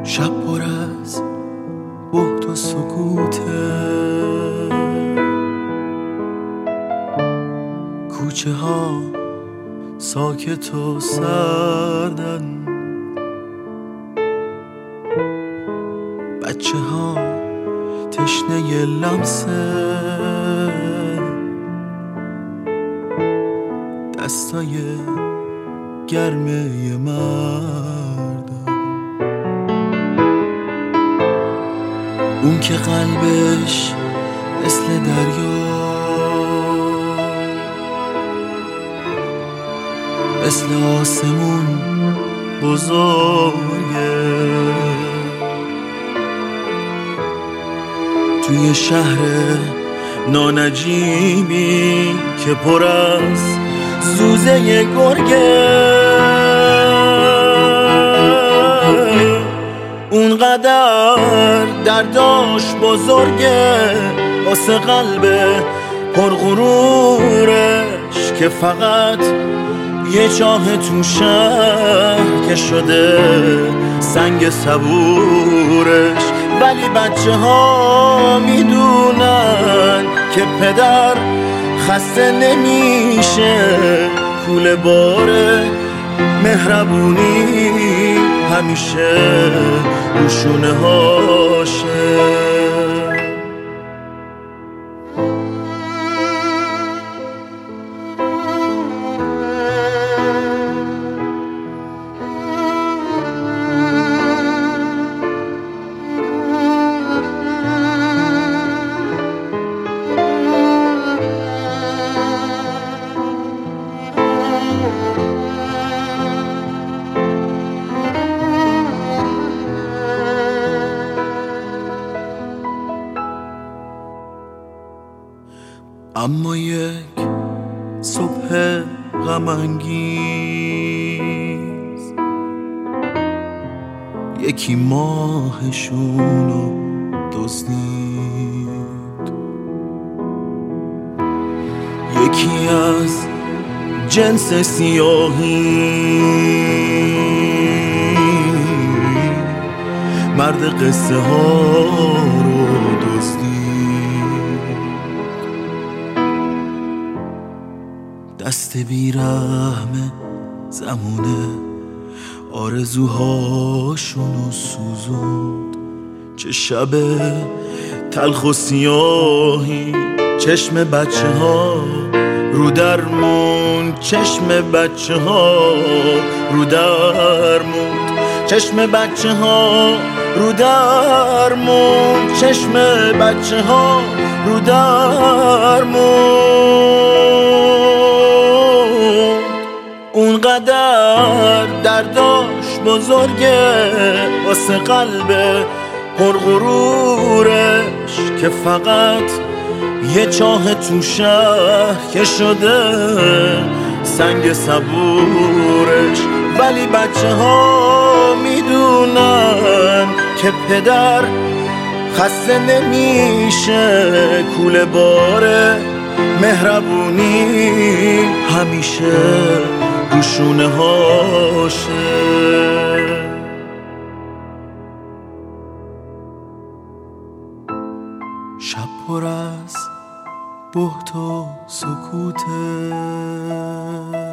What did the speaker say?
شب پر از بهت و سکوته، کوچه ها ساکت و سردن، بچه ها تشنه لمسه، دستای گرمه مردم، اون که قلبش مثل دریا، مثل آسمون بزرگه، توی شهر نانجیبی که پر از زوزه گرگه، اونقدر درداش بزرگه واسه قلب پرغرورش که فقط یه چاه تو شهر که شده سنگ صبورش. ولی بچه ها میدونن که پدر خسته نمیشه، کوله باره مهربونی همیشه رو شونه هاشه. اما یک صبح غم‌انگیز یکی ماهشونو دزدید، یکی از جنس سیاهی مرد قصه ها رو دزدید، دست بیرحم زمونه آرزوهاشونو سوزوند. چه شب تلخ و سیاهی، چشم بچه ها رو درمون، چشم بچه ها رو درمون، چشم بچه ها رو درمون، چشم بچه ها رو درمون. اونقدر درداش بزرگه واسه قلب پرغرورش که فقط یه چاه تو شهر که شده سنگ صبورش. ولی بچه ها میدونن که پدر خسته نمیشه، کوله باره مهربونی همیشه رو شونه هاشه. شب پر از بهت و سکوته،